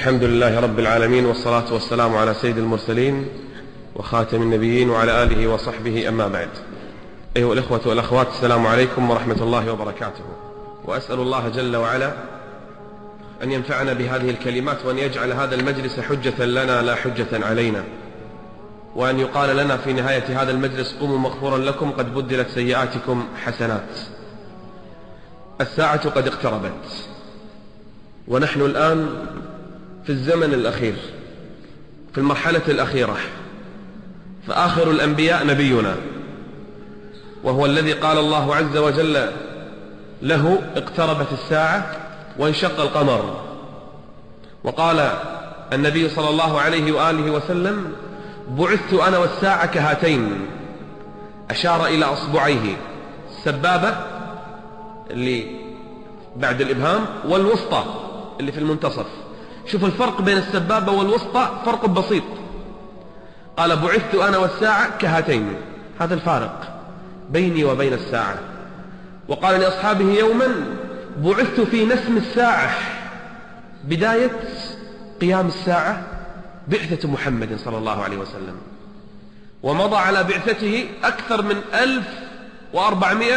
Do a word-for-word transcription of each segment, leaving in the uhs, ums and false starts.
الحمد لله رب العالمين، والصلاة والسلام على سيد المرسلين وخاتم النبيين وعلى آله وصحبه، أما بعد. أيها الإخوة والأخوات، السلام عليكم ورحمة الله وبركاته. وأسأل الله جل وعلا أن ينفعنا بهذه الكلمات، وأن يجعل هذا المجلس حجة لنا لا حجة علينا، وأن يقال لنا في نهاية هذا المجلس: قوموا مغفورا لكم قد بدلت سيئاتكم حسنات. الساعة قد اقتربت، ونحن الآن في الزمن الأخير، في المرحلة الأخيرة، فآخر الأنبياء نبينا، وهو الذي قال الله عز وجل له: اقتربت الساعة وانشق القمر. وقال النبي صلى الله عليه وآله وسلم: بعثت أنا والساعة كهاتين. أشار إلى أصبعيه، السبابة اللي بعد الإبهام والوسطى اللي في المنتصف. شوف الفرق بين السبابة والوسطى، فرق بسيط. قال: بعثت أنا والساعة كهاتين، هذا الفارق بيني وبين الساعة. وقال لأصحابه يوما: بعثت في نسم الساعة، بداية قيام الساعة بعثة محمد صلى الله عليه وسلم. ومضى على بعثته أكثر من ألف وأربعمائة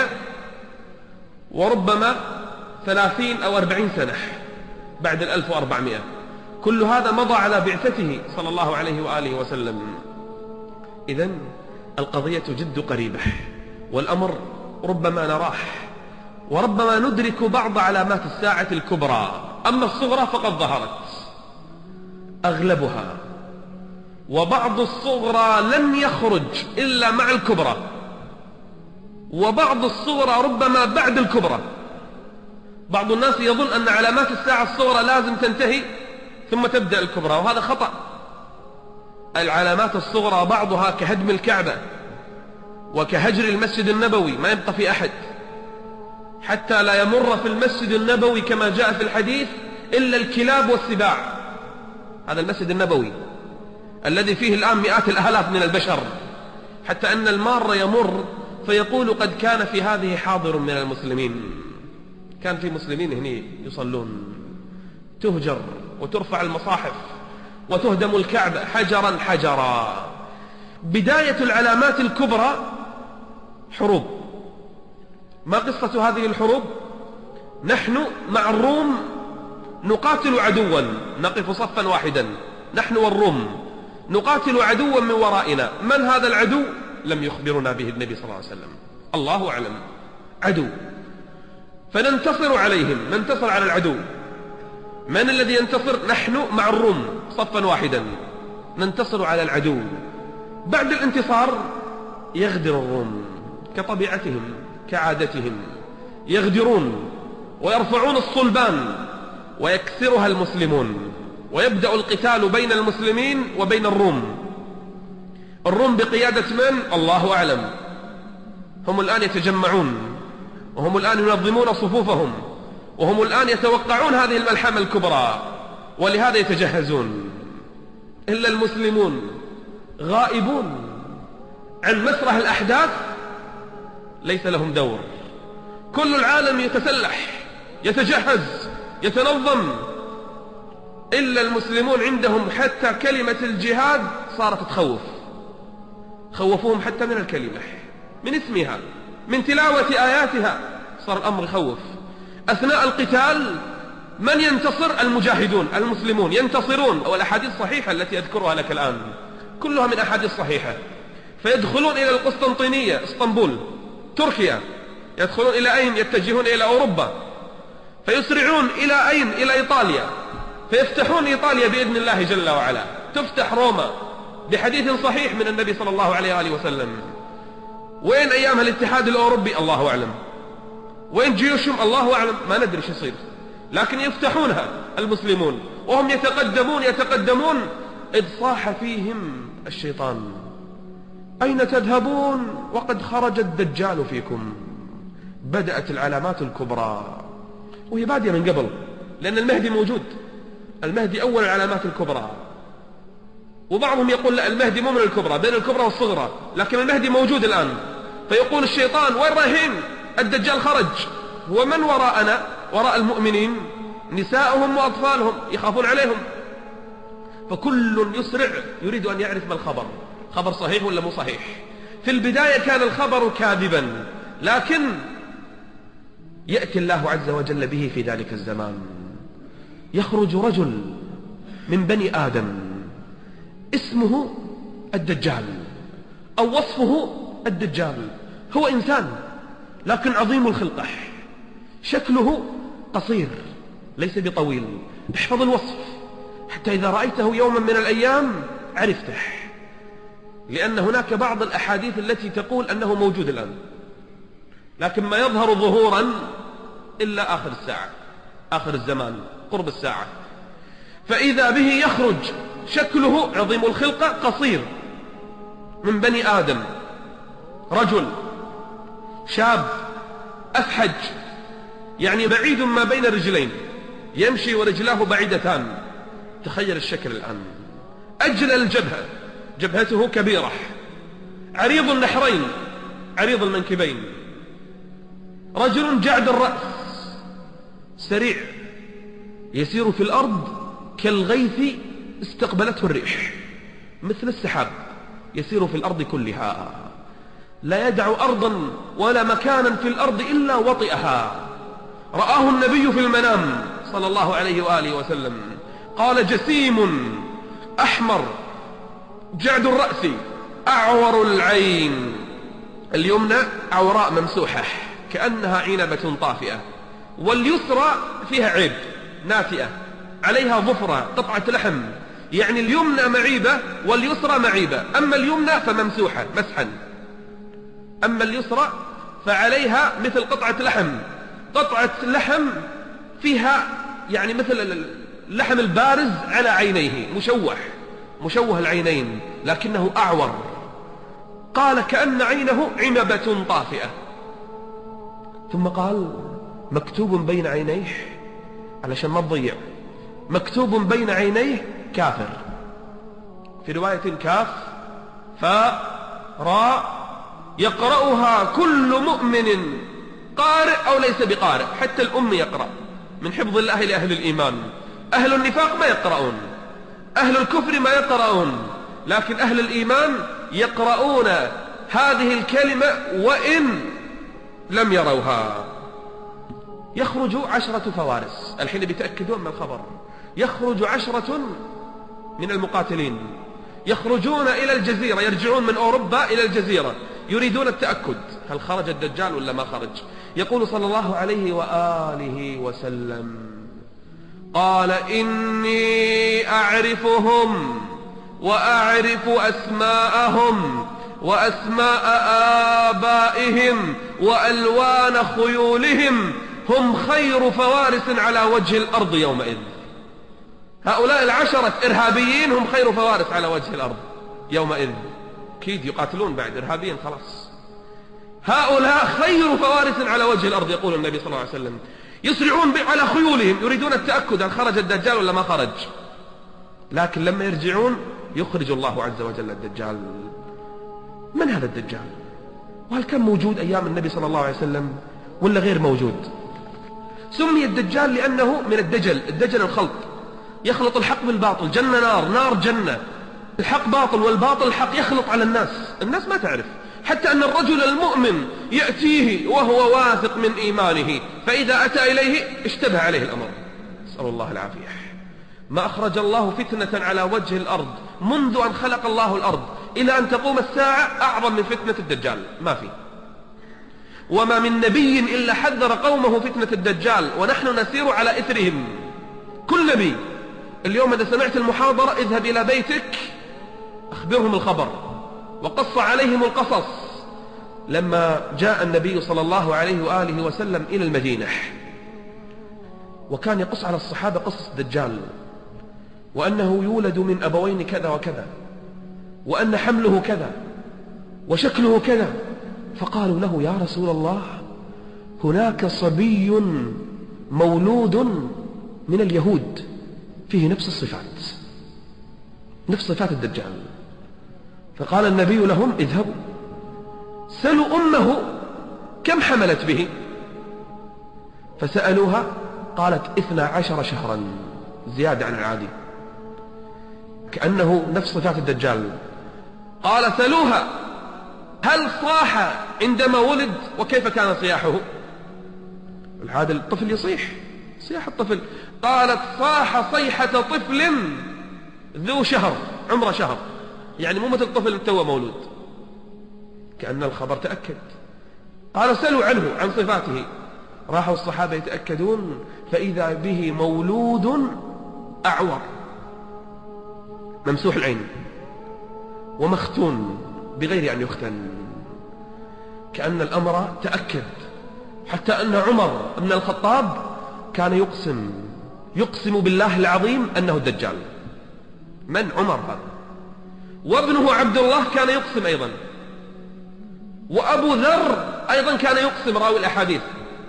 وربما ثلاثين أو أربعين سنة بعد الألف وأربعمائة. كل هذا مضى على بعثته صلى الله عليه وآله وسلم. إذن القضية جد قريبة، والأمر ربما نراه، وربما ندرك بعض علامات الساعة الكبرى. أما الصغرى فقد ظهرت أغلبها، وبعض الصغرى لن يخرج إلا مع الكبرى، وبعض الصغرى ربما بعد الكبرى. بعض الناس يظن أن علامات الساعة الصغرى لازم تنتهي ثم تبدأ الكبرى، وهذا خطأ. العلامات الصغرى بعضها كهدم الكعبة وكهجر المسجد النبوي، ما يبقى في أحد، حتى لا يمر في المسجد النبوي كما جاء في الحديث إلا الكلاب والسباع. هذا المسجد النبوي الذي فيه الآن مئات الآلاف من البشر، حتى أن المار يمر فيقول: قد كان في هذه حاضر من المسلمين، كان في مسلمين هنا يصلون. تهجر وترفع المصاحف وتهدم الكعبة حجرا حجرا. بداية العلامات الكبرى حروب. ما قصة هذه الحروب؟ نحن مع الروم نقاتل عدوا، نقف صفا واحدا نحن والروم، نقاتل عدوا من ورائنا. من هذا العدو؟ لم يخبرنا به النبي صلى الله عليه وسلم، الله أعلم. عدو، فننتصر عليهم، ننتصر على العدو. من الذي ينتصر؟ نحن مع الروم صفا واحدا ننتصر على العدو. بعد الانتصار يغدر الروم كطبيعتهم كعادتهم، يغدرون ويرفعون الصلبان ويكسرها المسلمون، ويبدأ القتال بين المسلمين وبين الروم. الروم بقيادة من؟ الله أعلم. هم الآن يتجمعون، وهم الآن ينظمون صفوفهم، وهم الآن يتوقعون هذه الملحمة الكبرى، ولهذا يتجهزون. إلا المسلمون غائبون عن مسرح الأحداث، ليس لهم دور. كل العالم يتسلح، يتجهز، يتنظم، إلا المسلمون عندهم حتى كلمة الجهاد صارت تخوف. خوفوهم حتى من الكلمة، من اسمها، من تلاوة آياتها، صار الأمر يخوف. أثناء القتال من ينتصر؟ المجاهدون المسلمون ينتصرون. والأحاديث الصحيحة التي أذكرها لك الآن كلها من أحاديث صحيحة. فيدخلون إلى القسطنطينية، اسطنبول، تركيا. يدخلون إلى أين؟ يتجهون إلى أوروبا، فيسرعون إلى أين؟ إلى إيطاليا، فيفتحون إيطاليا بإذن الله جل وعلا. تفتح روما بحديث صحيح من النبي صلى الله عليه وآله وسلم. وين أيامها الاتحاد الأوروبي؟ الله أعلم. وين جيوشهم؟ الله أعلم، ما ندري شو يصير، لكن يفتحونها المسلمون، وهم يتقدمون يتقدمون إذ صاح فيهم الشيطان: أين تذهبون وقد خرج الدجال فيكم؟ بدأت العلامات الكبرى، وهي بادية من قبل، لأن المهدي موجود. المهدي أول العلامات الكبرى. وبعضهم يقول لا، المهدي مو من الكبرى، بين الكبرى والصغرى، لكن المهدي موجود الآن. فيقول الشيطان: وين رايحين؟ الدجال خرج. ومن وراءنا؟ وراء المؤمنين نساءهم وأطفالهم، يخافون عليهم. فكل يسرع يريد أن يعرف ما الخبر، خبر صحيح ولا مو صحيح. في البداية كان الخبر كاذبا، لكن يأتي الله عز وجل به في ذلك الزمان. يخرج رجل من بني آدم اسمه الدجال، أو وصفه الدجال. هو إنسان لكن عظيم الخلقة، شكله قصير ليس بطويل. احفظ الوصف حتى إذا رأيته يوما من الأيام عرفته، لأن هناك بعض الأحاديث التي تقول أنه موجود الآن، لكن ما يظهر ظهورا إلا آخر الساعة، آخر الزمان، قرب الساعة. فإذا به يخرج شكله عظيم الخلقة قصير من بني آدم، رجل شاب أفحج، يعني بعيد ما بين الرجلين، يمشي ورجلاه بعيدتان. تخيل الشكل الآن. أجل الجبهة، جبهته كبيرة، عريض النحرين، عريض المنكبين، رجل جعد الرأس، سريع، يسير في الأرض كالغيث استقبلته الريح، مثل السحاب يسير في الأرض كلها، لا يدع أرضا ولا مكانا في الأرض إلا وطئها. رآه النبي في المنام صلى الله عليه وآله وسلم، قال: جسيم أحمر جعد الرأس أعور العين، اليمنى عوراء ممسوحة كأنها عنبة طافئة، واليسرى فيها عيب ناتئة عليها ظفرة قطعة لحم، يعني اليمنى معيبة واليسرى معيبة، أما اليمنى فممسوحة مسحا، أما اليسرى فعليها مثل قطعة لحم، قطعة لحم فيها يعني مثل اللحم البارز على عينيه، مشوه مشوه العينين لكنه أعور. قال: كأن عينه عنبة طافئة. ثم قال: مكتوب بين عينيه، علشان ما تضيع، مكتوب بين عينيه كافر، في رواية كاف فاء راء، يقرأها كل مؤمن قارئ أو ليس بقارئ، حتى الأم يقرأ من حفظ الله لأهل الإيمان. أهل النفاق ما يقرؤون، أهل الكفر ما يقرؤون، لكن أهل الإيمان يقرؤون هذه الكلمة وإن لم يروها. يخرج عشرة فوارس، الحين بيتأكدون من الخبر، يخرج عشرة من المقاتلين، يخرجون إلى الجزيرة، يرجعون من أوروبا إلى الجزيرة، يريدون التأكد هل خرج الدجال ولا ما خرج. يقول صلى الله عليه وآله وسلم: قال: إني أعرفهم وأعرف أسماءهم وأسماء آبائهم وألوان خيولهم، هم خير فوارس على وجه الأرض يومئذ. هؤلاء العشرة إرهابيين هم خير فوارس على وجه الأرض يومئذ، أكيد يقاتلون بعد إرهابيين خلاص. هؤلاء خير فوارس على وجه الأرض، يقول النبي صلى الله عليه وسلم. يسرعون على خيولهم، يريدون التأكد هل خرج الدجال ولا ما خرج، لكن لما يرجعون يخرج الله عز وجل الدجال. من هذا الدجال؟ وهل كان موجود أيام النبي صلى الله عليه وسلم ولا غير موجود؟ سمي الدجال لأنه من الدجل، الدجل الخلط، يخلط الحق بالباطل، جنة نار، نار جنة، الحق باطل والباطل حق، يخلط على الناس، الناس ما تعرف، حتى أن الرجل المؤمن يأتيه وهو واثق من إيمانه، فإذا أتى إليه اشتبه عليه الأمر، نسأل الله العافية. ما أخرج الله فتنة على وجه الأرض منذ أن خلق الله الأرض إلى أن تقوم الساعة أعظم من فتنة الدجال، ما في. وما من نبي إلا حذر قومه فتنة الدجال، ونحن نسير على إثرهم. كل نبي. اليوم إذا سمعت المحاضرة اذهب إلى بيتك أخبرهم الخبر وقص عليهم القصص. لما جاء النبي صلى الله عليه وآله وسلم إلى المدينة، وكان يقص على الصحابة قصص الدجال، وأنه يولد من أبوين كذا وكذا، وأن حمله كذا وشكله كذا، فقالوا له: يا رسول الله، هناك صبي مولود من اليهود فيه نفس الصفات، نفس صفات الدجال. فقال النبي لهم: اذهبوا سلوا أمه كم حملت به. فسألوها قالت: اثنا عشر شهرا، زيادة عن العادي. وكأنه نفس صفات الدجال. قال سلوها هل صاح عندما ولد وكيف كان صياحه؟ العادة الطفل يصيح صياح الطفل. قالت صاح صيحة طفل ذو شهر، عمره شهر، يعني مو مثل طفل توه مولود، كأن الخبر تأكد. قال سلوا عنه عن صفاته. راحوا الصحابة يتأكدون فإذا به مولود أعور ممسوح العين ومختون بغير أن يختن، كأن الأمر تأكد، حتى أن عمر بن الخطاب كان يقسم يقسم بالله العظيم أنه الدجال. من؟ عمر هذا. وابنه عبد الله كان يقسم أيضا، وأبو ذر أيضا كان يقسم راوي الأحاديث،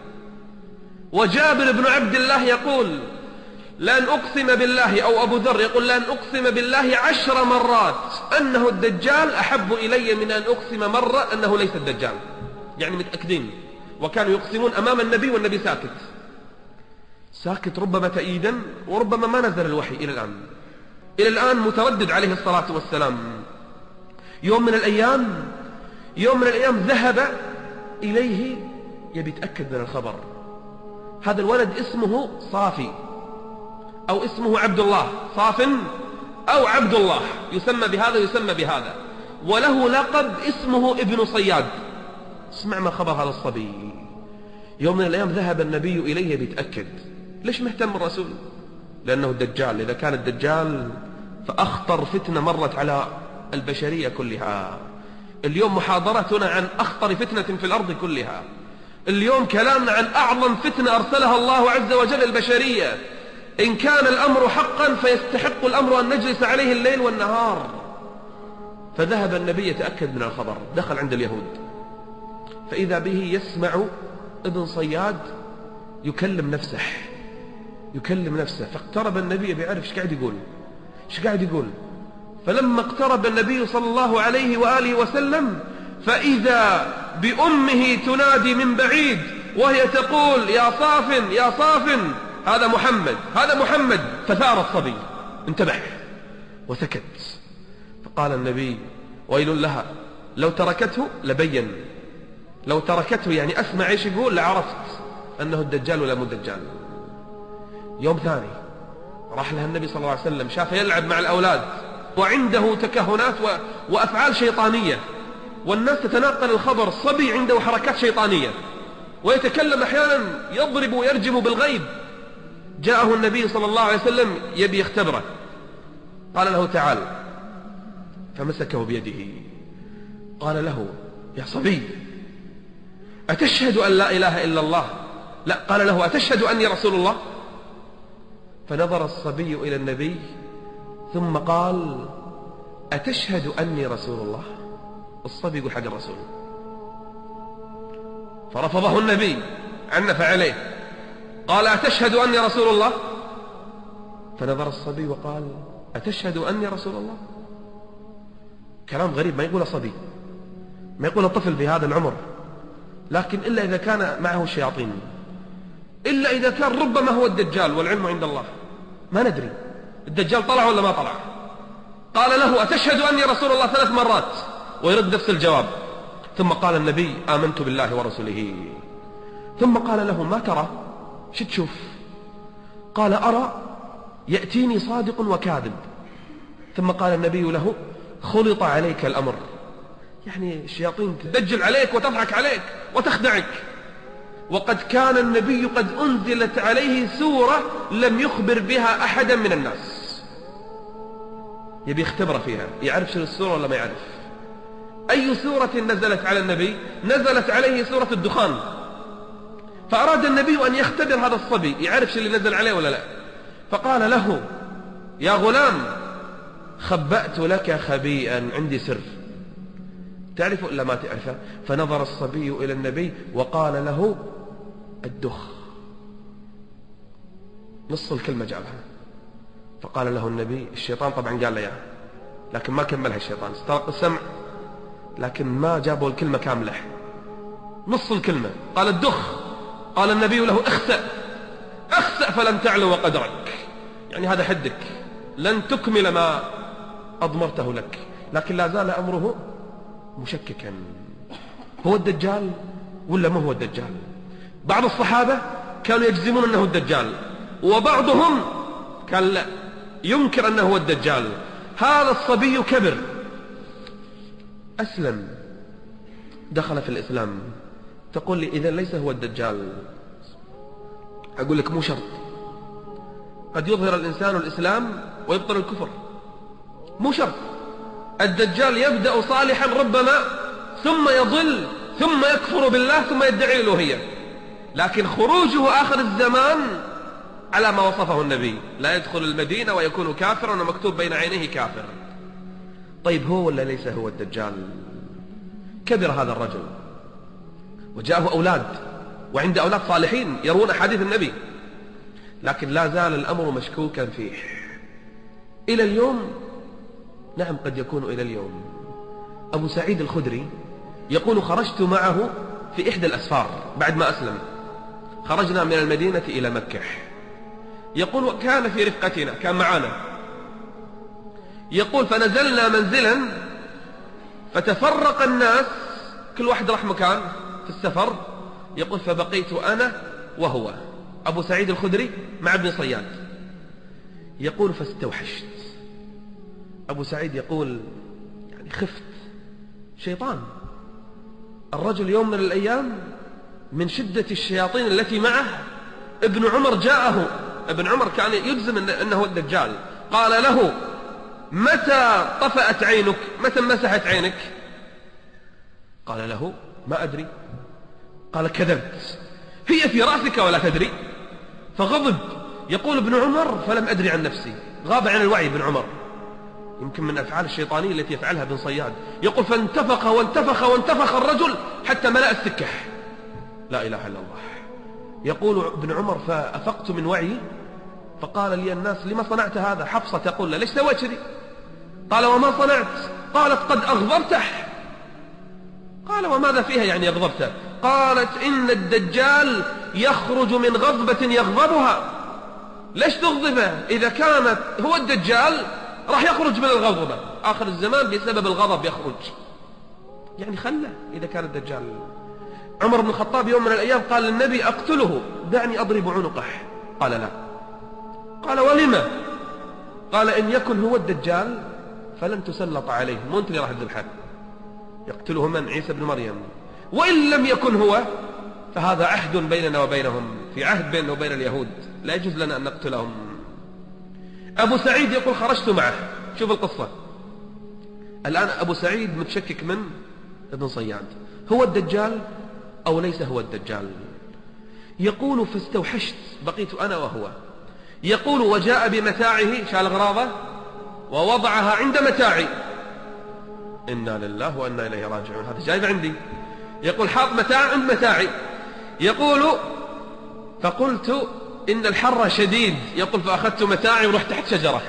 وجابر بن عبد الله يقول لن أقسم بالله، أو أبو ذر يقول لن أقسم بالله عشر مرات أنه الدجال أحب إلي من أن أقسم مرة أنه ليس الدجال، يعني متأكدين. وكانوا يقسمون أمام النبي والنبي ساكت ساكت، ربما تأييدا وربما ما نزل الوحي إلى الآن إلى الآن متردد عليه الصلاة والسلام. يوم من الأيام يوم من الأيام ذهب إليه يبي يتأكد من الخبر. هذا الولد اسمه صافي أو اسمه عبد الله، صاف أو عبد الله، يسمى بهذا يسمى بهذا، وله لقب اسمه ابن صياد. اسمع ما خبر هذا الصبي. يوم من الأيام ذهب النبي إليه بيتأكد. ليش مهتم الرسول؟ لأنه الدجال. إذا كان الدجال فأخطر فتنة مرت على البشرية كلها. اليوم محاضرتنا عن أخطر فتنة في الأرض كلها. اليوم كلامنا عن أعظم فتنة أرسلها الله عز وجل البشرية. إن كان الأمر حقا فيستحق الأمر أن نجلس عليه الليل والنهار. فذهب النبي يتأكد من الخبر. دخل عند اليهود فإذا به يسمع ابن صياد يكلم نفسه يكلم نفسه فاقترب النبي بيعرف ايش قاعد يقول ايش قاعد يقول فلما اقترب النبي صلى الله عليه وآله وسلم فإذا بأمه تنادي من بعيد وهي تقول يا صاف يا صاف هذا محمد هذا محمد. فثار الصبي انتبه وسكت. فقال النبي ويل لها لو تركته لبين، لو تركته يعني أسمع ايش يقول لعرفت أنه الدجال ولا مو الدجال. يوم ثاني راح لها النبي صلى الله عليه وسلم، شافه يلعب مع الأولاد وعنده تكهنات و... وأفعال شيطانية، والناس تتناقل الخبر. صبي عنده حركات شيطانية ويتكلم أحيانا يضرب ويرجم بالغيب. جاءه النبي صلى الله عليه وسلم يبي يختبره، قال له تعال، فمسكه بيده قال له يا صبي أتشهد أن لا إله إلا الله؟ لا، قال له أتشهد أني رسول الله؟ فنظر الصبي إلى النبي ثم قال أتشهد أني رسول الله؟ الصبي يقول حق الرسول. فرفضه النبي عنف عليه، قال أتشهد أني رسول الله؟ فنظر الصبي وقال أتشهد أني رسول الله؟ كلام غريب ما يقول صبي، ما يقول طفل في هذا العمر، لكن إلا إذا كان معه الشياطين، إلا إذا كان ربما هو الدجال والعلم عند الله، ما ندري الدجال طلع ولا ما طلع. قال له أتشهد أني رسول الله ثلاث مرات ويرد نفس الجواب. ثم قال النبي آمنت بالله ورسوله. ثم قال له ما ترى؟ شو تشوف؟ قال أرى يأتيني صادق وكاذب. ثم قال النبي له خلط عليك الأمر، يعني الشياطين تدجل عليك وتضحك عليك وتخدعك. وقد كان النبي قد أنزلت عليه سورة لم يخبر بها أحدا من الناس. يبي يختبر فيها، يعرف شو السورة ولا ما يعرف. أي سورة نزلت على النبي؟ نزلت عليه سورة الدخان. فأراد النبي أن يختبر هذا الصبي يعرف شو اللي نزل عليه ولا لا. فقال له يا غلام خبأت لك خبيئا، عندي سر، تعرف ولا ما تعرفه؟ فنظر الصبي إلى النبي وقال له الدخ. نص الكلمة جابها. فقال له النبي، الشيطان طبعا قال له إياها لكن ما كملها الشيطان، استرق السمع لكن ما جابوا الكلمة كاملة، نص الكلمة. قال الدخ. قال النبي له اخسأ اخسأ فلن تعلو قدرك، يعني هذا حدك، لن تكمل ما أضمرته لك، لكن لا زال أمره مشككا، هو الدجال ولا ما هو الدجال؟ بعض الصحابة كانوا يجزمون أنه الدجال، وبعضهم كان لا ينكر أنه هو الدجال. هذا الصبي كبر، أسلم، دخل في الإسلام. تقول لي إذن ليس هو الدجال؟ أقول لك مو شرط، قد يظهر الإنسان الإسلام ويبطل الكفر، مو شرط. الدجال يبدأ صالحا ربما، ثم يضل، ثم يكفر بالله، ثم يدعي الألوهية، لكن خروجه آخر الزمان على ما وصفه النبي، لا يدخل المدينة ويكون كافرا ومكتوب بين عينيه كافر. طيب هو ولا ليس هو الدجال؟ كبر هذا الرجل وجاءه أولاد، وعند أولاد صالحين يرون حديث النبي، لكن لا زال الأمر مشكوكا فيه إلى اليوم. نعم قد يكون إلى اليوم. أبو سعيد الخدري يقول خرجت معه في إحدى الأسفار بعد ما أسلم، خرجنا من المدينة إلى مكة. يقول وكان في رفقتنا، كان معنا. يقول فنزلنا منزلا فتفرق الناس، كل واحد راح مكان في السفر. يقول فبقيت أنا وهو أبو سعيد الخدري مع ابن صياد. يقول فاستوحشت. أبو سعيد يقول يعني خفت، شيطان. الرجل يوم من الأيام من شدة الشياطين التي معه، ابن عمر جاءه، ابن عمر كان يجزم أنه الدجال، قال له متى طفأت عينك، متى مسحت عينك؟ قال له ما أدري. قال كذبت، هي في رأسك ولا تدري. فغضب. يقول ابن عمر فلم أدري عن نفسي، غاب عن الوعي ابن عمر، يمكن من أفعال الشيطانية التي يفعلها ابن صياد. يقول فانتفخ وانتفخ وانتفخ الرجل حتى ملأ السكة، لا إله إلا الله. يقول ابن عمر فأفقت من وعي، فقال لي الناس لما صنعت هذا؟ حفصة تقول له ليش سويت كذي؟ قال وما صنعت؟ قالت قد أغضبته. قال وماذا فيها يعني أغضبته؟ قالت إن الدجال يخرج من غضبة يغضبها. ليش تغضبه؟ إذا كانت هو الدجال راح يخرج من الغضبة، آخر الزمان بسبب الغضب يخرج، يعني خله إذا كان الدجال. عمر بن الخطاب يوم من الأيام قال للنبي أقتله، دعني أضرب عنقه. قال لا. قال ولما؟ قال إن يكن هو الدجال فلن تسلط عليه، مو أنت اللي راح تذبحه، يقتله من؟ عيسى بن مريم. وإن لم يكن هو فهذا عهد بيننا وبينهم، في عهد بيننا وبين اليهود، لا يجوز لنا أن نقتلهم. أبو سعيد يقول خرجت معه. شوف القصة الآن، أبو سعيد متشكك من ابن صياد، هو الدجال أو ليس هو الدجال؟ يقول فاستوحشت، بقيت أنا وهو. يقول وجاء بمتاعه، شال أغراضه ووضعها عند متاعي. إنا لله وإنا إليه راجعون، هذا جايب عندي. يقول حاط متاع عند متاعي. يقول فقلت إن الحر شديد. يقول فأخذت متاعي ورحت تحت شجرة.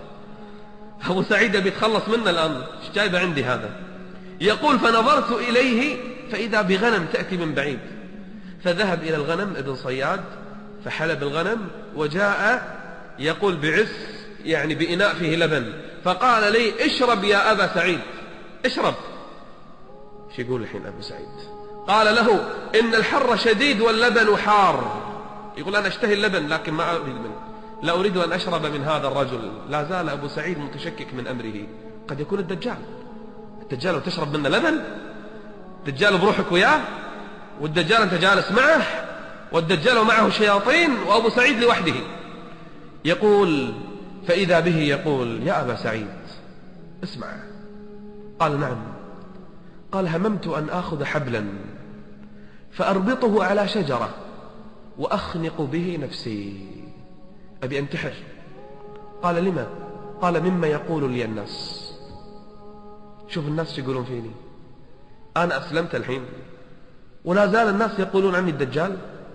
أبو سعيد بيتخلص منه الآن، ايش جايب عندي هذا؟ يقول فنظرت إليه فإذا بغنم تأتي من بعيد، فذهب إلى الغنم ابن صياد فحلب الغنم وجاء يقول بعس، يعني بإناء فيه لبن، فقال لي اشرب يا أبا سعيد، اشرب. ايش يقول الحين أبو سعيد؟ قال له إن الحر شديد واللبن حار. يقول أنا اشتهي اللبن لكن ما أريد منه، لا أريد أن أشرب من هذا الرجل. لا زال أبو سعيد متشكك من أمره، قد يكون الدجال. الدجال وتشرب منه لبن؟ الدجال بروحك وياه، والدجال أنت جالس معه، والدجال ومعه شياطين، وأبو سعيد لوحده. يقول فإذا به يقول يا أبا سعيد اسمع. قال نعم. قال هممت أن آخذ حبلا فأربطه على شجرة وأخنق به نفسي، أبي أنتحر. قال لما؟ قال مما يقول لي الناس. شوف الناس يقولون فيني، أنا أسلمت الحين ولا زال الناس يقولون عني الدجال،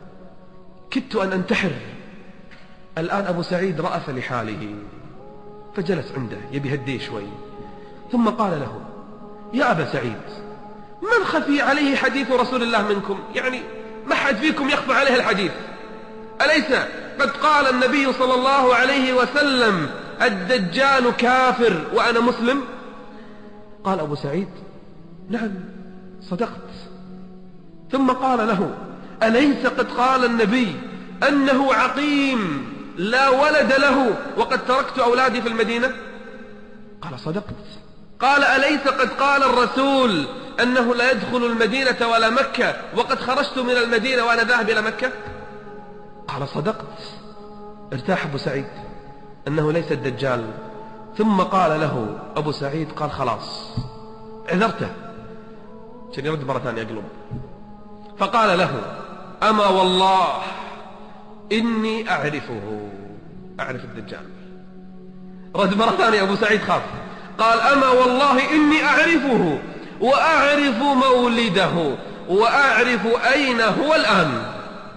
كدت أن أنتحر. الآن أبو سعيد رأف لحاله فجلس عنده يبي هديه شوي، ثم قال له يا أبا سعيد من خفي عليه حديث رسول الله منكم؟ يعني ما حد فيكم يخفى عليه الحديث، أليس قد قال النبي صلى الله عليه وسلم الدجال كافر وأنا مسلم؟ قال أبو سعيد: نعم صدقت. ثم قال له: أليس قد قال النبي أنه عقيم لا ولد له وقد تركت أولادي في المدينة؟ قال: صدقت. قال: أليس قد قال الرسول أنه لا يدخل المدينة ولا مكة وقد خرجت من المدينة وأنا ذاهب إلى مكة؟ قال: صدقت. ارتاح أبو سعيد أنه ليس الدجال. ثم قال له أبو سعيد: قال: خلاص عذرته. عشان يرد مرة ثانية يقلب. فقال له: أما والله إني أعرفه، أعرف الدجال. رد مرة ثانية أبو سعيد خاف، قال: أما والله إني أعرفه وأعرف مولده وأعرف أين هو الآن.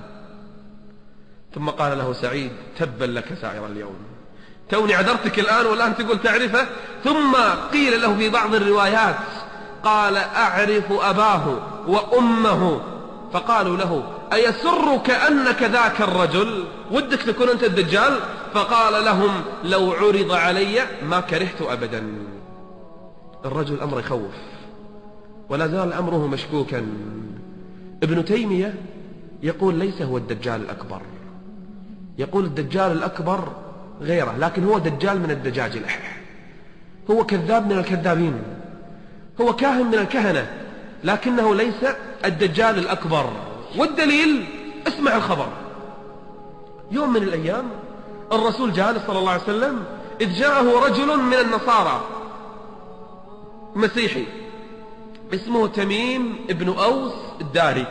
ثم قال له سعيد: تبا لك سائر اليوم، توني عذرتك الآن والآن تقول تعرفه. ثم قيل له في بعض الروايات قال: أعرف أباه وأمه. فقالوا له: أيسرك أنك ذاك الرجل؟ ودك تكون أنت الدجال؟ فقال لهم: لو عرض علي ما كرهت أبدا. الرجل أمر يخوف ولا زال أمره مشكوكا. ابن تيمية يقول: ليس هو الدجال الأكبر، يقول الدجال الأكبر غيره، لكن هو دجال من الدجاجلة، هو كذاب من الكذابين، هو كاهن من الكهنة، لكنه ليس الدجال الأكبر. والدليل اسمع الخبر. يوم من الأيام الرسول جالس صلى الله عليه وسلم، إذ جاءه رجل من النصارى مسيحي اسمه تميم ابن أوس الداري،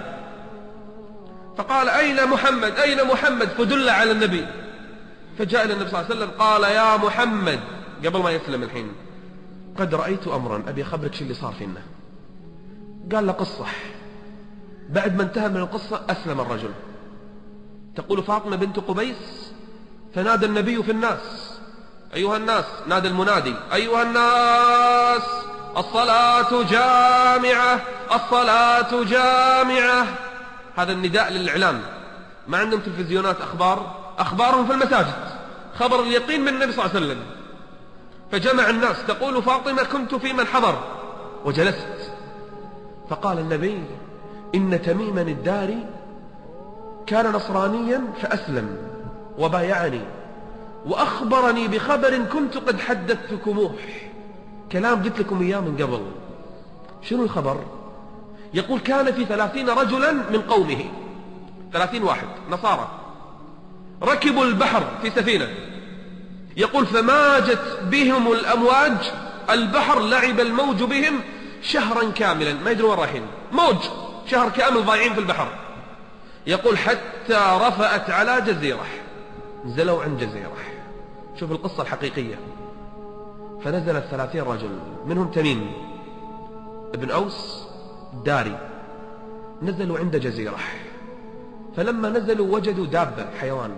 فقال: أين محمد أين محمد؟ فدل على النبي. فجاء إلى النبي صلى الله عليه وسلم قال: يا محمد، قبل ما يسلم الحين، قد رأيت أمرا أبي خبرك شو اللي صار فينا. قال له: قصة. بعد ما انتهى من القصة أسلم الرجل. تقول فاطمة بنت قبيس: فنادى النبي في الناس: أيها الناس، نادى المنادي: أيها الناس، الصلاة جامعة، الصلاة جامعة. هذا النداء للإعلام، ما عندهم تلفزيونات أخبار، أخبارهم في المساجد، خبر اليقين من النبي صلى الله عليه وسلم. فجمع الناس. تقول فاطمة: كنت في من حضر وجلست، فقال النبي: إن تميما الداري كان نصرانيا فأسلم وبايعني وأخبرني بخبر كنت قد حدثتكموه، كلام قلت لكم إياه من قبل. شنو الخبر؟ يقول: كان في ثلاثين رجلا من قومه، ثلاثين واحد نصارى، ركبوا البحر في سفينة. يقول: فماجت بهم الأمواج، البحر لعب الموج بهم شهرا كاملا، ما يدرون وين رايحين، موج شهر كامل ضايعين في البحر. يقول: حتى رفأت على جزيرة، نزلوا عن جزيرة. شوف القصة الحقيقية. فنزل الثلاثين رجل، منهم تميم ابن أوس داري، نزلوا عند جزيرة. فلما نزلوا وجدوا دابة، حيوان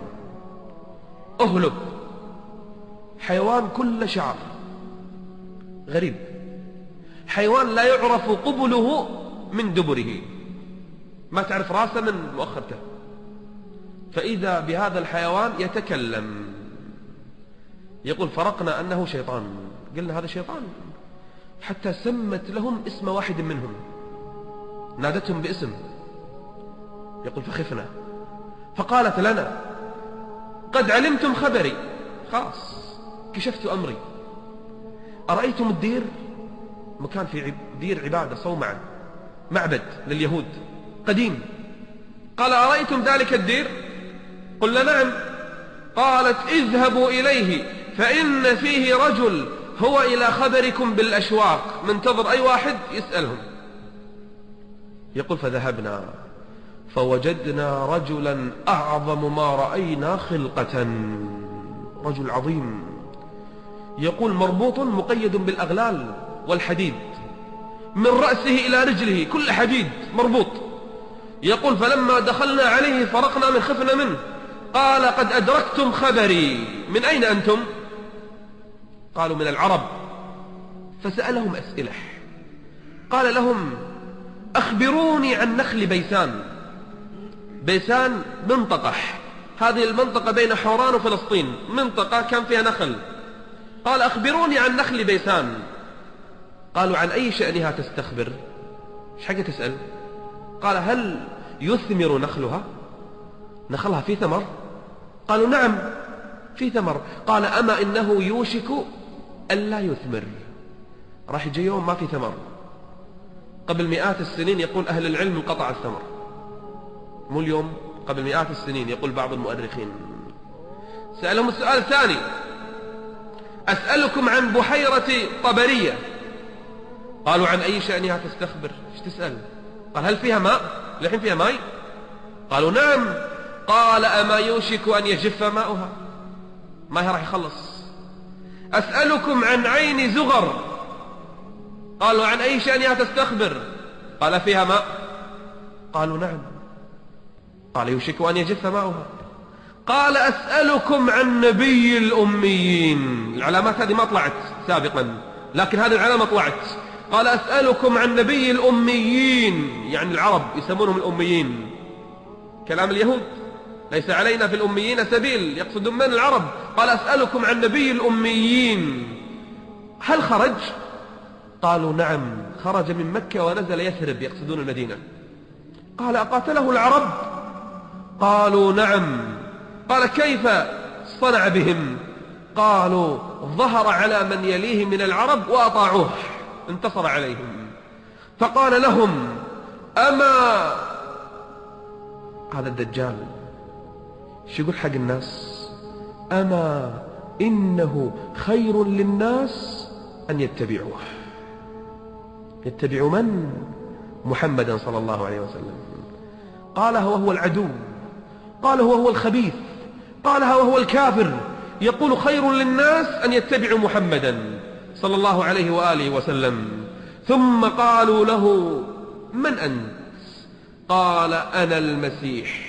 أهلب، حيوان كل شعر غريب، حيوان لا يعرف قبله من دبره، ما تعرف راسه من مؤخرته. فإذا بهذا الحيوان يتكلم. يقول: فرقنا أنه شيطان، قلنا هذا شيطان، حتى سمت لهم اسم واحد منهم، نادتهم باسم. يقول: فخفنا، فقالت لنا: قد علمتم خبري، خلاص كشفت أمري. أرأيتم الدير؟ مكان في دير عبادة، صومعة، معبد لليهود قديم. قال: أرأيتم ذلك الدير؟ قلنا: نعم. قالت: اذهبوا إليه فإن فيه رجل هو إلى خبركم بالأشواق، منتظر أي واحد يسألهم. يقول: فذهبنا فوجدنا رجلا أعظم ما رأينا خلقة، رجل عظيم. يقول: مربوط مقيد بالأغلال والحديد، من رأسه إلى رجله كل حديد مربوط. يقول: فلما دخلنا عليه فرقنا من خفنا منه. قال: قد أدركتم خبري، من أين أنتم؟ قالوا: من العرب. فسألهم أسئلة، قال لهم: أخبروني عن نخل بيسان. بيسان منطقة، هذه المنطقة بين حوران وفلسطين، منطقة كان فيها نخل قال أخبروني عن نخل بيسان. قالوا عن أي شأنها تستخبر؟ ايش حاجة تسأل؟ قال هل يثمر نخلها؟ نخلها في ثمر؟ قالوا نعم في ثمر. قال أما إنه يوشك ألا يثمر، راح يجي يوم ما في ثمر. قبل مئات السنين يقول أهل العلم انقطع الثمر، مو اليوم، قبل مئات السنين يقول بعض المؤرخين. سألهم السؤال الثاني: أسألكم عن بحيرة طبرية. قالوا عن أي شأنها تستخبر؟ ايش تسأل؟ قال هل فيها ماء؟ الحين فيها ماء؟ قالوا نعم. قال أما يوشك أن يجف ماؤها؟ ما راح يخلص. أسألكم عن عين زغر. قالوا عن أي شأنها تستخبر؟ قال فيها ماء؟ قالوا نعم. قال يوشك أن يجف ماؤها. قال أسألكم عن نبي الأميين. العلامات هذه ما طلعت سابقا، لكن هذه العلامة طلعت. قال أسألكم عن نبي الأميين، يعني العرب يسمونهم الأميين، كلام اليهود، ليس علينا في الأميين سبيل، يقصدون من العرب. قال أسألكم عن نبي الأميين، هل خرج؟ قالوا نعم خرج من مكة ونزل يثرب، يقصدون المدينة. قال أقاتله العرب؟ قالوا نعم. قال كيف صنع بهم؟ قالوا ظهر على من يليه من العرب وأطاعوه، انتصر عليهم. فقال لهم أما هذا الدجال شو يقول حق الناس؟ أما إنه خير للناس أن يتبعوه. يتبعوا من؟ محمدا صلى الله عليه وسلم. قالها وهو العدو، قالها وهو الخبيث، قالها وهو الكافر، يقول خير للناس أن يتبعوا محمدا صلى الله عليه وآله وسلم. ثم قالوا له من أنت؟ قال أنا المسيح.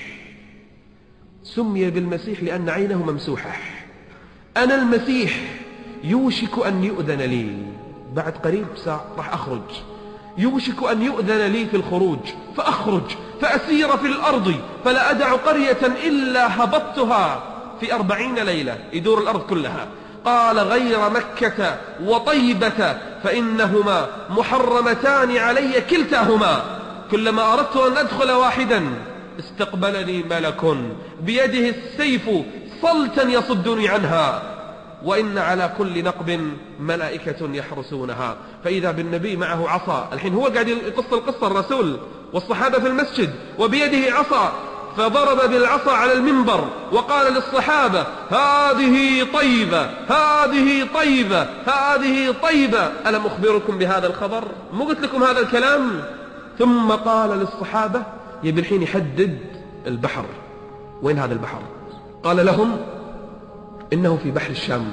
سمي بالمسيح لأن عينه ممسوحة. أنا المسيح يوشك أن يؤذن لي، بعد قريب ساعة راح أخرج، يوشك أن يؤذن لي في الخروج، فأخرج فأسير في الأرض فلا أدع قرية إلا هبطتها في أربعين ليلة، يدور الأرض كلها. قال غير مكة وطيبة فإنهما محرمتان علي كلتاهما، كلما أردت أن أدخل واحدا استقبلني ملك بيده السيف صلتا يصدني عنها، وإن على كل نقب ملائكة يحرسونها. فإذا بالنبي معه عصا، الحين هو قاعد يقص القصة الرسول والصحابة في المسجد وبيده عصا، فضرب بالعصا على المنبر وقال للصحابة هذه طيبة هذه طيبة هذه طيبة، ألم أخبركم بهذا الخبر؟ مو قلت لكم هذا الكلام؟ ثم قال للصحابة يبي الحين يحدد البحر، وين هذا البحر؟ قال لهم إنه في بحر الشام.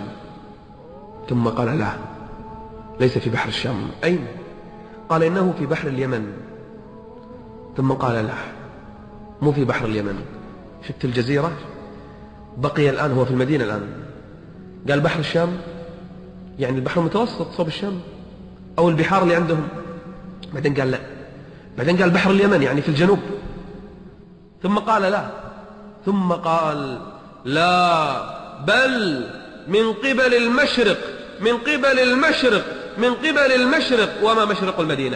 ثم قال لا، ليس في بحر الشام. أين؟ قال إنه في بحر اليمن. ثم قال لا، مو في بحر اليمن. شفت الجزيرة؟ بقي الآن هو في المدينة الآن. قال بحر الشام، يعني البحر المتوسط صوب الشام أو البحار اللي عندهم. بعدين قال لا، بعدين قال بحر اليمن يعني في الجنوب. ثم قال لا، ثم قال لا، بل من قبل المشرق، من قبل المشرق، من قبل المشرق. وما مشرق المدينة؟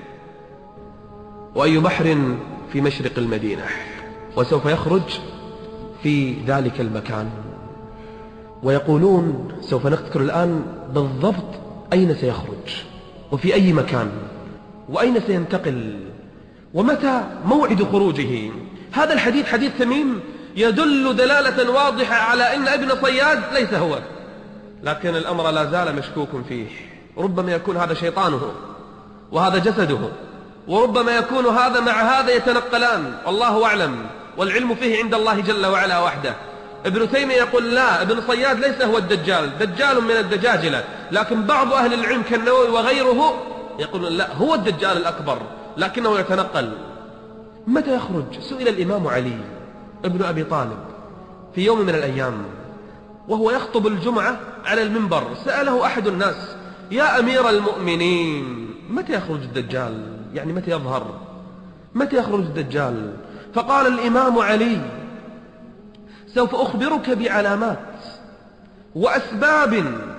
وأي بحر في مشرق المدينة؟ وسوف يخرج في ذلك المكان. ويقولون سوف نذكر الآن بالضبط أين سيخرج وفي أي مكان وأين سينتقل ومتى موعد خروجه. هذا الحديث حديث تميم يدل دلالة واضحة على أن ابن صياد ليس هو، لكن الأمر لا زال مشكوك فيه. ربما يكون هذا شيطانه وهذا جسده، وربما يكون هذا مع هذا يتنقلان، والله أعلم، والعلم فيه عند الله جل وعلا وحده. ابن تيمية يقول لا، ابن صياد ليس هو الدجال، دجال من الدجاجلة، لكن بعض أهل العلم كالنووي وغيره يقول لا، هو الدجال الأكبر لكنه يتنقل. متى يخرج؟ سئل الإمام علي ابن أبي طالب في يوم من الأيام وهو يخطب الجمعة على المنبر، سأله أحد الناس يا أمير المؤمنين متى يخرج الدجال؟ يعني متى يظهر؟ متى يخرج الدجال؟ فقال الإمام علي سوف أخبرك بعلامات وأسباب